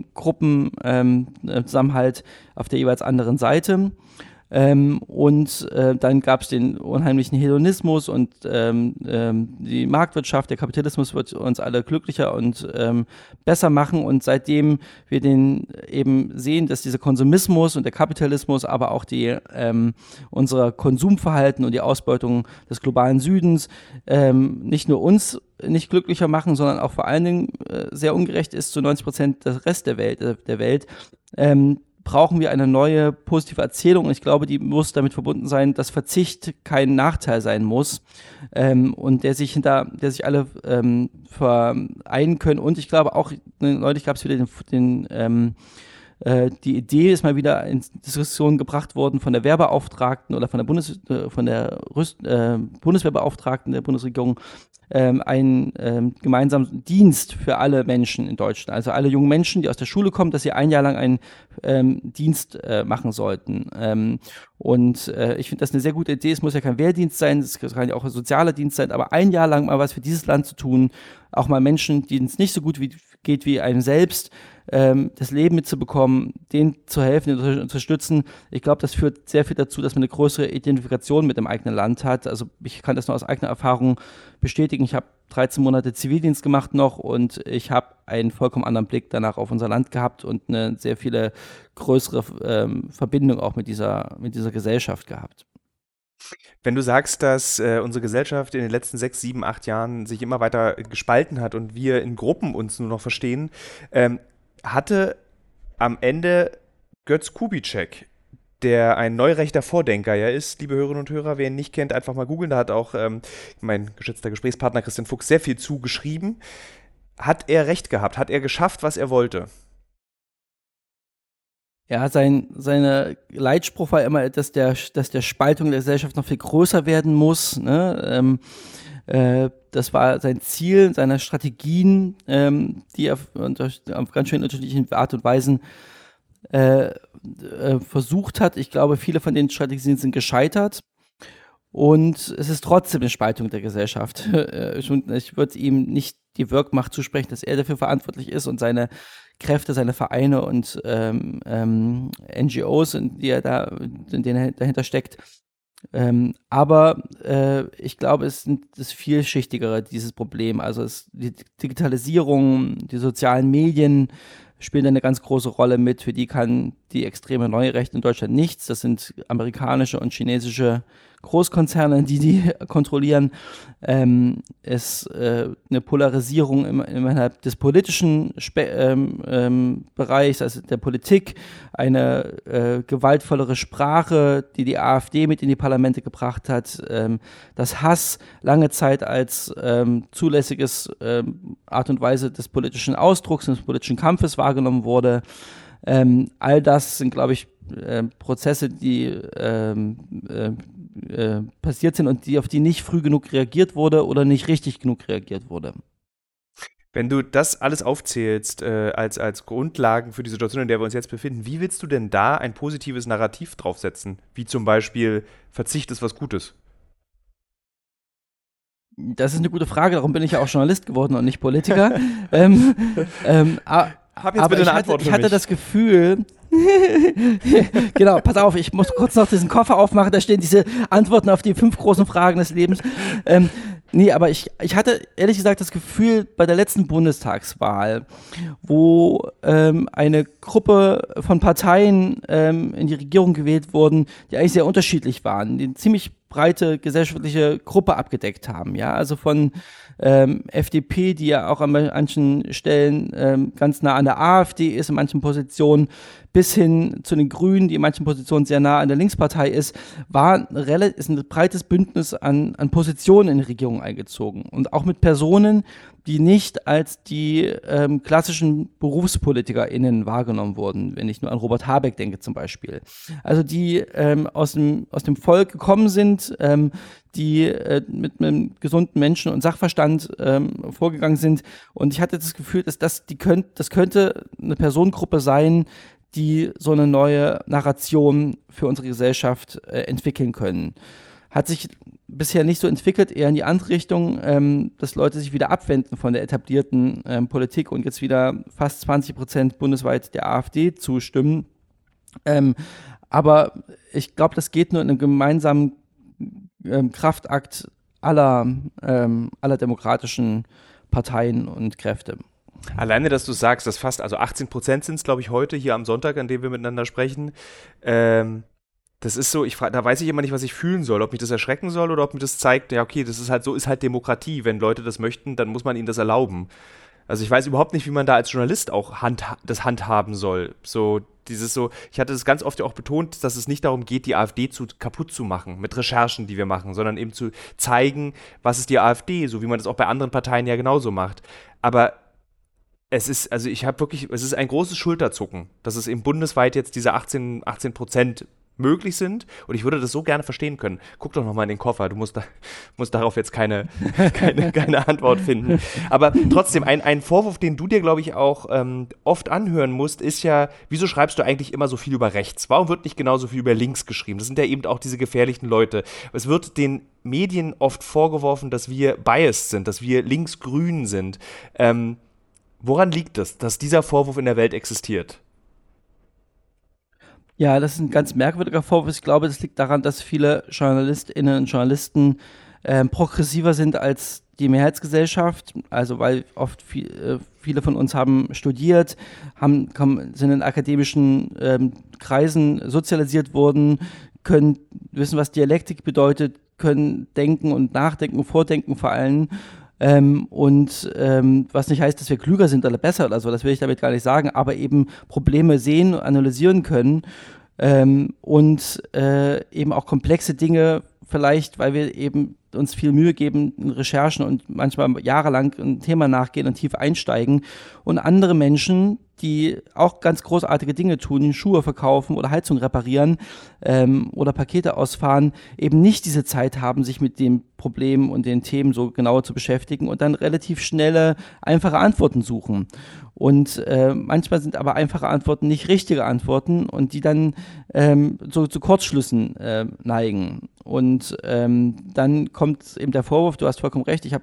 Gruppenzusammenhalt ähm, auf der jeweils anderen Seite. Ähm, und äh, dann gab es den unheimlichen Hedonismus und ähm, ähm, die Marktwirtschaft, der Kapitalismus wird uns alle glücklicher und ähm, besser machen. Und seitdem wir den eben sehen, dass dieser Konsumismus und der Kapitalismus, aber auch die ähm, unser Konsumverhalten und die Ausbeutung des globalen Südens ähm, nicht nur uns nicht glücklicher machen, sondern auch vor allen Dingen äh, sehr ungerecht ist zu neunzig Prozent des Rest der Welt, äh, der Welt. Ähm, brauchen wir eine neue positive Erzählung. Und ich glaube, die muss damit verbunden sein, dass Verzicht kein Nachteil sein muss ähm, und der sich hinter, der sich alle ähm, vereinen können. Und ich glaube auch, neulich gab es wieder den, den ähm, äh, die Idee ist mal wieder in Diskussion gebracht worden von der Wehrbeauftragten oder von der Bundes, äh, von der Rüst, äh, Bundeswehrbeauftragten der Bundesregierung, ähm, einen ähm, gemeinsamen Dienst für alle Menschen in Deutschland, also alle jungen Menschen, die aus der Schule kommen, dass sie ein Jahr lang einen ähm, Dienst äh, machen sollten. Ähm, und äh, ich finde das eine sehr gute Idee. Es muss ja kein Wehrdienst sein, es kann ja auch ein sozialer Dienst sein, aber ein Jahr lang mal was für dieses Land zu tun, auch mal Menschen, denen es nicht so gut wie, geht wie einem selbst, ähm, das Leben mitzubekommen, denen zu helfen, denen zu unterstützen. Ich glaube, das führt sehr viel dazu, dass man eine größere Identifikation mit dem eigenen Land hat. Also ich kann das nur aus eigener Erfahrung bestätigen. Ich habe dreizehn Monate Zivildienst gemacht noch und ich habe einen vollkommen anderen Blick danach auf unser Land gehabt und eine sehr viele größere ähm, Verbindung auch mit dieser, mit dieser Gesellschaft gehabt. Wenn du sagst, dass äh, unsere Gesellschaft in den letzten sechs, sieben, acht Jahren sich immer weiter gespalten hat und wir in Gruppen uns nur noch verstehen, ähm, hatte am Ende Götz Kubitschek, der ein neurechter Vordenker ja ist, liebe Hörerinnen und Hörer, wer ihn nicht kennt, einfach mal googeln, da hat auch ähm, mein geschätzter Gesprächspartner Christian Fuchs sehr viel zugeschrieben. Hat er recht gehabt? Hat er geschafft, was er wollte? Ja, sein seine Leitspruch war immer, dass der, dass der Spaltung der Gesellschaft noch viel größer werden muss. Ne? Ähm, äh, das war sein Ziel, seine Strategien, ähm, die er unter, auf ganz schön unterschiedlichen Art und Weisen äh, äh, versucht hat. Ich glaube, viele von den Strategien sind gescheitert. Und es ist trotzdem eine Spaltung der Gesellschaft. Ich würde ihm nicht die Wirkmacht zusprechen, dass er dafür verantwortlich ist und seine Kräfte, seine Vereine und ähm, ähm, N G Os, in die er da, in denen er dahinter steckt. Ähm, aber äh, ich glaube, es ist das Vielschichtigere, dieses Problem. Also es, die Digitalisierung, die sozialen Medien spielen eine ganz große Rolle mit. Für die kann die extreme neue Rechte in Deutschland nichts. Das sind amerikanische und chinesische Großkonzerne, die die kontrollieren. Ähm, es äh, eine Polarisierung im, innerhalb des politischen Spe- ähm, ähm, Bereichs, also der Politik, eine äh, gewaltvollere Sprache, die die AfD mit in die Parlamente gebracht hat, ähm, das Hass lange Zeit als ähm, zulässiges ähm, Art und Weise des politischen Ausdrucks und des politischen Kampfes wahrgenommen wurde. Ähm, all das sind, glaube ich, äh, Prozesse, die ähm, äh, äh, passiert sind und die, auf die nicht früh genug reagiert wurde oder nicht richtig genug reagiert wurde. Wenn du das alles aufzählst äh, als, als Grundlagen für die Situation, in der wir uns jetzt befinden, wie willst du denn da ein positives Narrativ draufsetzen? Wie zum Beispiel, Verzicht ist was Gutes. Das ist eine gute Frage, darum bin ich ja auch Journalist geworden und nicht Politiker. ähm, ähm, a- Hab jetzt aber bitte ich eine hatte, Antwort für ich hatte mich. das Gefühl, genau, pass auf, ich muss kurz noch diesen Koffer aufmachen, da stehen diese Antworten auf die fünf großen Fragen des Lebens. Ähm, nee, aber ich, ich hatte ehrlich gesagt das Gefühl, bei der letzten Bundestagswahl, wo ähm, eine Gruppe von Parteien ähm, in die Regierung gewählt wurden, die eigentlich sehr unterschiedlich waren, die eine ziemlich breite gesellschaftliche Gruppe abgedeckt haben, ja, also von ähm, F D P, die ja auch an manchen Stellen ähm, ganz nah an der AfD ist, in manchen Positionen, bis hin zu den Grünen, die in manchen Positionen sehr nah an der Linkspartei ist, war ein, ist ein breites Bündnis an, an Positionen in die Regierung eingezogen und auch mit Personen, die nicht als die ähm, klassischen BerufspolitikerInnen wahrgenommen wurden, wenn ich nur an Robert Habeck denke zum Beispiel. Also die ähm, aus, dem, aus dem Volk gekommen sind, ähm, die äh, mit einem gesunden Menschen- und Sachverstand ähm, vorgegangen sind. Und ich hatte das Gefühl, dass das, die könnt, das könnte eine Personengruppe sein, die so eine neue Narration für unsere Gesellschaft äh, entwickeln können. Hat sich bisher nicht so entwickelt, eher in die andere Richtung, ähm, dass Leute sich wieder abwenden von der etablierten ähm, Politik und jetzt wieder fast zwanzig Prozent bundesweit der AfD zustimmen. Ähm, aber ich glaube, das geht nur in einem gemeinsamen ähm, Kraftakt aller, ähm, aller demokratischen Parteien und Kräfte. Alleine, dass du sagst, dass fast, also achtzehn Prozent sind es, glaube ich, heute hier am Sonntag, an dem wir miteinander sprechen. Ähm, das ist so, ich frage, da weiß ich immer nicht, was ich fühlen soll, ob mich das erschrecken soll oder ob mir das zeigt, ja, okay, das ist halt so, ist halt Demokratie. Wenn Leute das möchten, dann muss man ihnen das erlauben. Also ich weiß überhaupt nicht, wie man da als Journalist auch hand, das handhaben soll. So dieses so, ich hatte das ganz oft ja auch betont, dass es nicht darum geht, die AfD zu, kaputt zu machen mit Recherchen, die wir machen, sondern eben zu zeigen, was ist die AfD, so wie man das auch bei anderen Parteien ja genauso macht. Aber es ist, also ich habe wirklich, es ist ein großes Schulterzucken, dass es eben bundesweit jetzt diese achtzehn Prozent möglich sind und ich würde das so gerne verstehen können. Guck doch nochmal in den Koffer, du musst, da, musst darauf jetzt keine, keine, keine Antwort finden. Aber trotzdem, ein, ein Vorwurf, den du dir, glaube ich, auch ähm, oft anhören musst, ist ja, wieso schreibst du eigentlich immer so viel über rechts? Warum wird nicht genauso viel über links geschrieben? Das sind ja eben auch diese gefährlichen Leute. Es wird den Medien oft vorgeworfen, dass wir biased sind, dass wir linksgrün sind. Ähm, woran liegt es, dass dieser Vorwurf in der Welt existiert? Ja, das ist ein ganz merkwürdiger Vorwurf. Ich glaube, das liegt daran, dass viele JournalistInnen und Journalisten ähm, progressiver sind als die Mehrheitsgesellschaft. Also weil oft viel, äh, viele von uns haben studiert, haben, kommen, sind in akademischen ähm, Kreisen sozialisiert worden, können wissen, was Dialektik bedeutet, können denken und nachdenken, vordenken vor allem. Ähm, und ähm, was nicht heißt, dass wir klüger sind oder besser oder so, das will ich damit gar nicht sagen, aber eben Probleme sehen und analysieren können ähm, und äh, eben auch komplexe Dinge vielleicht, weil wir eben uns viel Mühe geben in Recherchen und manchmal jahrelang ein Thema nachgehen und tief einsteigen und andere Menschen, die auch ganz großartige Dinge tun, Schuhe verkaufen oder Heizung reparieren ähm, oder Pakete ausfahren, eben nicht diese Zeit haben, sich mit dem Problem und den Themen so genauer zu beschäftigen und dann relativ schnelle, einfache Antworten suchen. Und äh, manchmal sind aber einfache Antworten nicht richtige Antworten und die dann ähm, so zu Kurzschlüssen äh, neigen. Und ähm, dann kommt eben der Vorwurf, du hast vollkommen recht, ich habe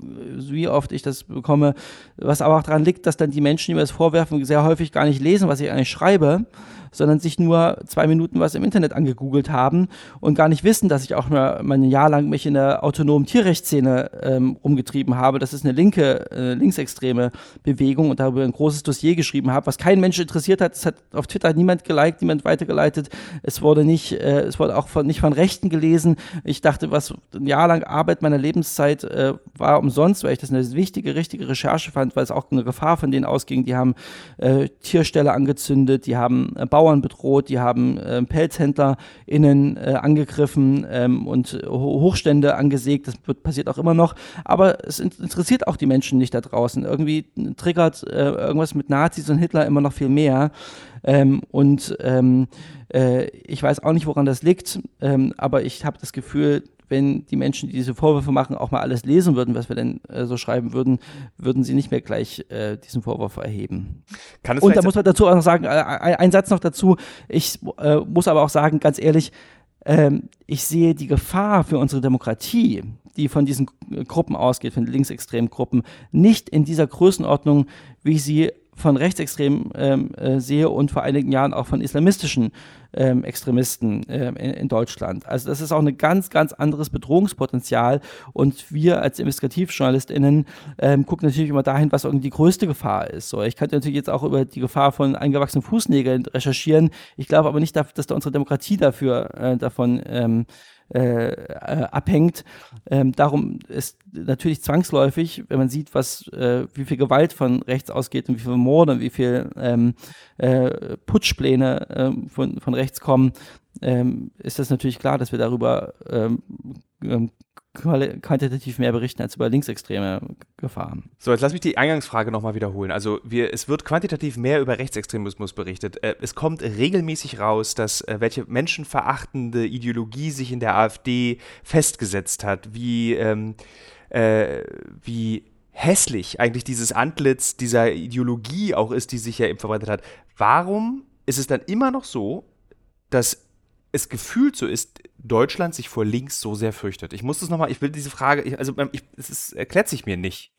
wie oft ich das bekomme, was aber auch daran liegt, dass dann die Menschen, die mir das vorwerfen, sehr häufig gar nicht lesen, was ich eigentlich schreibe, sondern sich nur zwei Minuten was im Internet angegoogelt haben und gar nicht wissen, dass ich auch mal, mal ein Jahr lang mich in der autonomen Tierrechtsszene ähm, rumgetrieben habe. Das ist eine linke, äh, linksextreme Bewegung und darüber ein großes Dossier geschrieben habe, was kein Mensch interessiert hat. Es hat auf Twitter niemand geliked, niemand weitergeleitet. Es wurde nicht, äh, es wurde auch von, nicht von Rechten gelesen. Ich dachte, was ein Jahr lang Arbeit meiner Lebenszeit äh, war umsonst, weil ich das eine wichtige, richtige Recherche fand, weil es auch eine Gefahr von denen ausging. Die haben äh, Tierställe angezündet, die haben äh, Bauern bedroht, die haben äh, PelzhändlerInnen äh, angegriffen ähm, und Ho- Hochstände angesägt. Das wird, passiert auch immer noch. Aber es in- interessiert auch die Menschen nicht da draußen. Irgendwie triggert äh, irgendwas mit Nazis und Hitler immer noch viel mehr. Ähm, und ähm, äh, ich weiß auch nicht, woran das liegt, ähm, aber ich habe das Gefühl, wenn die Menschen, die diese Vorwürfe machen, auch mal alles lesen würden, was wir denn äh, so schreiben würden, würden sie nicht mehr gleich äh, diesen Vorwurf erheben. Kann es Und da muss man dazu auch noch sagen, äh, ein, ein Satz noch dazu, ich äh, muss aber auch sagen, ganz ehrlich, ähm, ich sehe die Gefahr für unsere Demokratie, die von diesen Gruppen ausgeht, von linksextremen Gruppen, nicht in dieser Größenordnung, wie ich sie von Rechtsextremen ähm, äh, sehe und vor einigen Jahren auch von islamistischen ähm, Extremisten ähm, in, in Deutschland. Also das ist auch ein ganz, ganz anderes Bedrohungspotenzial und wir als InvestigativjournalistInnen ähm, gucken natürlich immer dahin, was irgendwie die größte Gefahr ist. So, ich könnte natürlich jetzt auch über die Gefahr von eingewachsenen Fußnägeln recherchieren. Ich glaube aber nicht, dass da unsere Demokratie dafür äh, davon ähm, Äh, äh, abhängt. Ähm, darum ist natürlich zwangsläufig, wenn man sieht, was, äh, wie viel Gewalt von rechts ausgeht und wie viel Morde und wie viel ähm, äh, Putschpläne ähm, von, von rechts kommen, ähm, ist das natürlich klar, dass wir darüber ähm, ähm, quantitativ mehr berichten als über linksextreme Gefahren. So, jetzt lass mich die Eingangsfrage nochmal wiederholen. Also wir, es wird quantitativ mehr über Rechtsextremismus berichtet. Äh, es kommt regelmäßig raus, dass äh, welche menschenverachtende Ideologie sich in der AfD festgesetzt hat, wie, ähm, äh, wie hässlich eigentlich dieses Antlitz dieser Ideologie auch ist, die sich ja eben verbreitet hat. Warum ist es dann immer noch so, dass es gefühlt so ist, Deutschland sich vor links so sehr fürchtet? Ich muss das nochmal, ich will diese Frage, ich, also ich, es ist, erklärt sich mir nicht.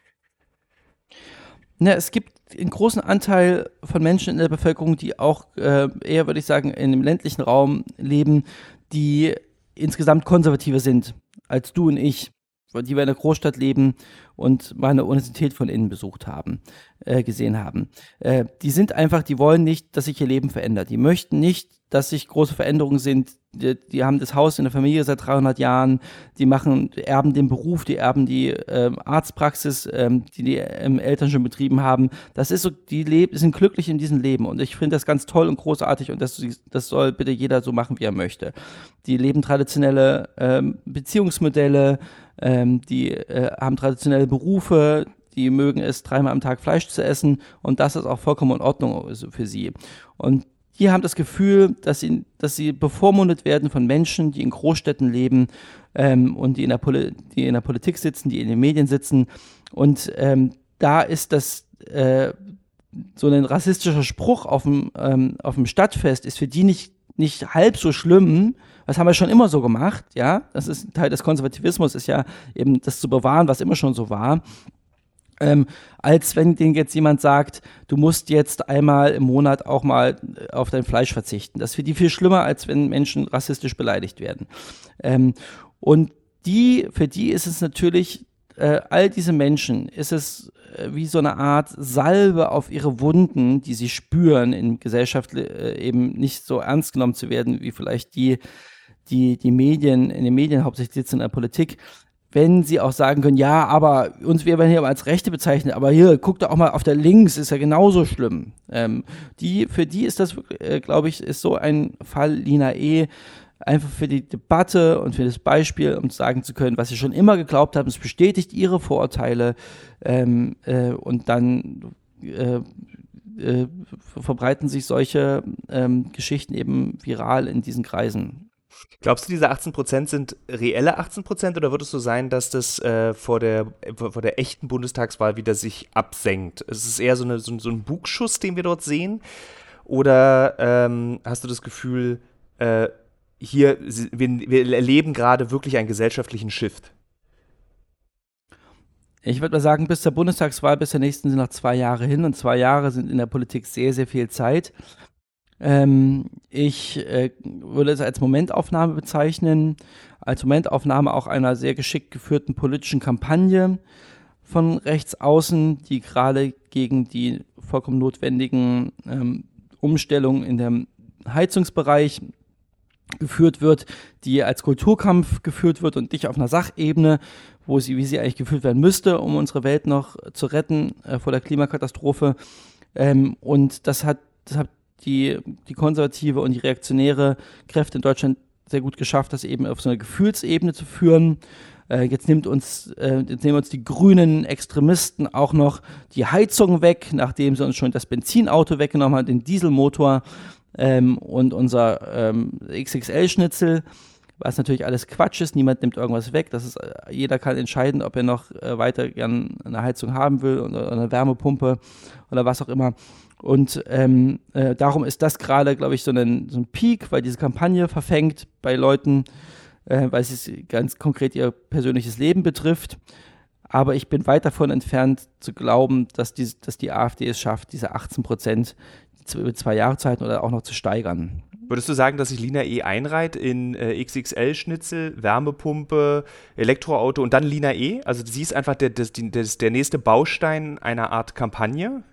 Ja, es gibt einen großen Anteil von Menschen in der Bevölkerung, die auch äh, eher, würde ich sagen, in dem ländlichen Raum leben, die insgesamt konservativer sind als du und ich, die wir in der Großstadt leben und mal eine Universität von innen besucht haben, äh, gesehen haben. Äh, die sind einfach, die wollen nicht, dass sich ihr Leben verändert. Die möchten nicht, dass sich große Veränderungen sind. Die, die haben das Haus in der Familie seit dreihundert Jahren, die machen, die erben den Beruf, die erben die ähm, Arztpraxis, ähm, die die ähm, Eltern schon betrieben haben. Das ist so, die leben, sind glücklich in diesem Leben und ich finde das ganz toll und großartig und das, das soll bitte jeder so machen, wie er möchte. Die leben traditionelle ähm, Beziehungsmodelle, ähm, die äh, haben traditionelle Berufe, die mögen es, dreimal am Tag Fleisch zu essen und das ist auch vollkommen in Ordnung für sie. Und die haben das Gefühl, dass sie, dass sie bevormundet werden von Menschen, die in Großstädten leben ähm, und die in, der Poli- die in der Politik sitzen, die in den Medien sitzen. Und ähm, da ist das äh, so ein rassistischer Spruch auf dem, ähm, auf dem Stadtfest ist für die nicht, nicht halb so schlimm. Das haben wir schon immer so gemacht, ja. Das ist Teil des Konservativismus, ist ja eben das zu bewahren, was immer schon so war. Ähm, als wenn denen jetzt jemand sagt, du musst jetzt einmal im Monat auch mal auf dein Fleisch verzichten. Das ist für die viel schlimmer, als wenn Menschen rassistisch beleidigt werden. Ähm, und die, für die ist es natürlich, äh, all diese Menschen, ist es äh, wie so eine Art Salbe auf ihre Wunden, die sie spüren, in Gesellschaft äh, eben nicht so ernst genommen zu werden, wie vielleicht die, die, die Medien, in den Medien hauptsächlich sitzen in der Politik. Wenn sie auch sagen können, ja, aber uns werden hier als Rechte bezeichnet, aber hier, guck doch auch mal auf der Links, ist ja genauso schlimm. Ähm, die, für die ist das, äh, glaube ich, ist so ein Fall Lina E. einfach für die Debatte und für das Beispiel, um sagen zu können, was sie schon immer geglaubt haben, es bestätigt ihre Vorurteile ähm, äh, und dann äh, äh, verbreiten sich solche ähm, Geschichten eben viral in diesen Kreisen. Glaubst du, diese achtzehn Prozent sind reelle achtzehn Prozent oder wird es so sein, dass das äh, vor, der, vor der echten Bundestagswahl wieder sich absenkt? Es ist eher so, eine, so, so ein Bugschuss, den wir dort sehen? Oder ähm, hast du das Gefühl, äh, hier, wir, wir erleben gerade wirklich einen gesellschaftlichen Shift? Ich würde mal sagen, bis zur Bundestagswahl, bis zur nächsten sind noch zwei Jahre hin und zwei Jahre sind in der Politik sehr, sehr viel Zeit. Ähm, ich äh, würde es als Momentaufnahme bezeichnen, als Momentaufnahme auch einer sehr geschickt geführten politischen Kampagne von rechts außen, die gerade gegen die vollkommen notwendigen ähm, Umstellungen in dem Heizungsbereich geführt wird, die als Kulturkampf geführt wird und nicht auf einer Sachebene, wo sie, wie sie eigentlich geführt werden müsste, um unsere Welt noch zu retten äh, vor der Klimakatastrophe. Ähm, und das hat, das hat die, die konservative und die reaktionäre Kräfte in Deutschland sehr gut geschafft, das eben auf so eine Gefühlsebene zu führen. Äh, jetzt nimmt uns, äh, jetzt nehmen uns die grünen Extremisten auch noch die Heizung weg, nachdem sie uns schon das Benzinauto weggenommen haben, den Dieselmotor ähm, und unser ähm, X X L-Schnitzel, was natürlich alles Quatsch ist. Niemand nimmt irgendwas weg. Das ist, jeder kann entscheiden, ob er noch äh, weiter gern eine Heizung haben will oder eine Wärmepumpe oder was auch immer. Und ähm, äh, darum ist das gerade, glaube ich, so ein, so ein Peak, weil diese Kampagne verfängt bei Leuten, äh, weil es ganz konkret ihr persönliches Leben betrifft. Aber ich bin weit davon entfernt zu glauben, dass die, dass die AfD es schafft, diese achtzehn Prozent über zwei Jahreszeiten oder auch noch zu steigern. Würdest du sagen, dass sich Lina E. einreiht in äh, X X L-Schnitzel, Wärmepumpe, Elektroauto und dann Lina E.? Also sie ist einfach der, der, der, der nächste Baustein einer Art Kampagne?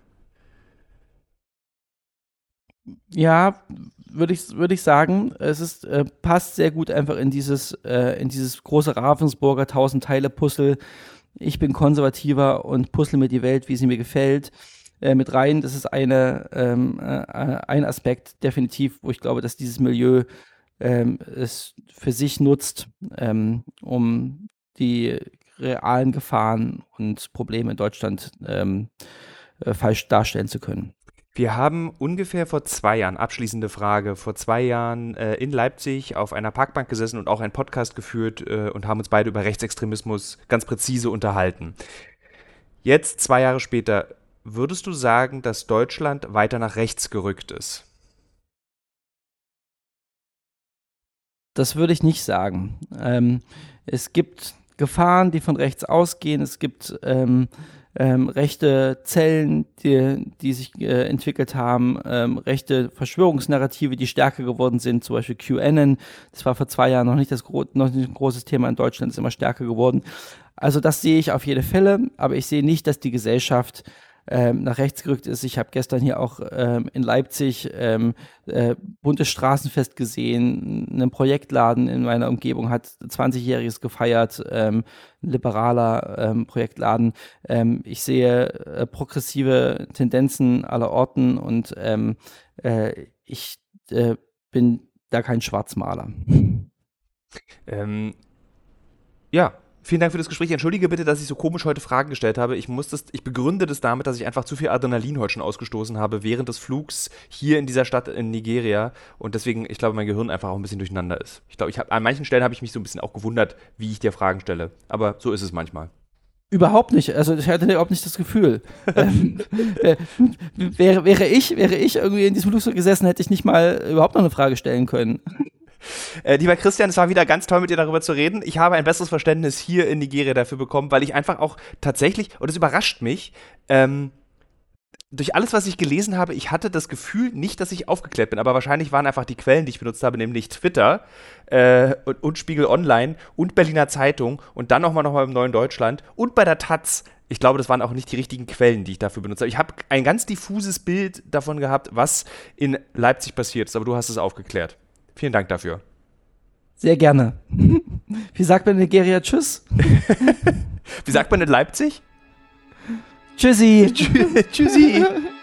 Ja, würde ich, würd ich sagen, es ist, äh, passt sehr gut einfach in dieses, äh, in dieses große Ravensburger Tausend-Teile-Puzzle. Ich bin konservativer und puzzle mir die Welt, wie sie mir gefällt, äh, mit rein. Das ist eine, ähm, äh, ein Aspekt definitiv, wo ich glaube, dass dieses Milieu ähm, es für sich nutzt, ähm, um die realen Gefahren und Probleme in Deutschland ähm, äh, falsch darstellen zu können. Wir haben ungefähr vor zwei Jahren, abschließende Frage, vor zwei Jahren äh, in Leipzig auf einer Parkbank gesessen und auch einen Podcast geführt äh, und haben uns beide über Rechtsextremismus ganz präzise unterhalten. Jetzt, zwei Jahre später, würdest du sagen, dass Deutschland weiter nach rechts gerückt ist? Das würde ich nicht sagen. Ähm, es gibt Gefahren, die von rechts ausgehen. Es gibt ähm, ähm, rechte Zellen, die, die sich äh, entwickelt haben, ähm, rechte Verschwörungsnarrative, die stärker geworden sind, zum Beispiel QAnon. Das war vor zwei Jahren noch nicht, das gro- noch nicht ein großes Thema in Deutschland, ist immer stärker geworden. Also das sehe ich auf jede Fälle, aber ich sehe nicht, dass die Gesellschaft ähm, nach rechts gerückt ist. Ich habe gestern hier auch ähm, in Leipzig ähm, äh, buntes Straßenfest gesehen. Ein Projektladen in meiner Umgebung hat zwanzigjähriges gefeiert, ähm, ein liberaler ähm, Projektladen. Ähm, ich sehe äh, progressive Tendenzen aller Orten und ähm, äh, ich äh, bin da kein Schwarzmaler. Ähm, ja, vielen Dank für das Gespräch. Entschuldige bitte, dass ich so komisch heute Fragen gestellt habe. Ich muss das, ich begründe das damit, dass ich einfach zu viel Adrenalin heute schon ausgestoßen habe während des Flugs hier in dieser Stadt in Nigeria und deswegen, ich glaube, mein Gehirn einfach auch ein bisschen durcheinander ist. Ich glaube, ich hab, an manchen Stellen habe ich mich so ein bisschen auch gewundert, wie ich dir Fragen stelle. Aber so ist es manchmal. Überhaupt nicht. Also ich hatte überhaupt nicht das Gefühl. ähm, äh, wäre, wäre, ich, wäre ich irgendwie in diesem Flugzeug gesessen, hätte ich nicht mal überhaupt noch eine Frage stellen können. Äh, lieber Christian, es war wieder ganz toll, mit dir darüber zu reden. Ich habe ein besseres Verständnis hier in Nigeria dafür bekommen, weil ich einfach auch tatsächlich, und es überrascht mich, ähm, durch alles, was ich gelesen habe, ich hatte das Gefühl nicht, dass ich aufgeklärt bin, aber wahrscheinlich waren einfach die Quellen, die ich benutzt habe, nämlich Twitter äh, und, und Spiegel Online und Berliner Zeitung und dann nochmal noch mal im Neuen Deutschland und bei der Taz. Ich glaube, das waren auch nicht die richtigen Quellen, die ich dafür benutzt habe. Ich habe ein ganz diffuses Bild davon gehabt, was in Leipzig passiert ist, aber du hast es aufgeklärt. Vielen Dank dafür. Sehr gerne. Wie sagt man in Nigeria Tschüss? Wie sagt man in Leipzig? Tschüssi. Tschüssi.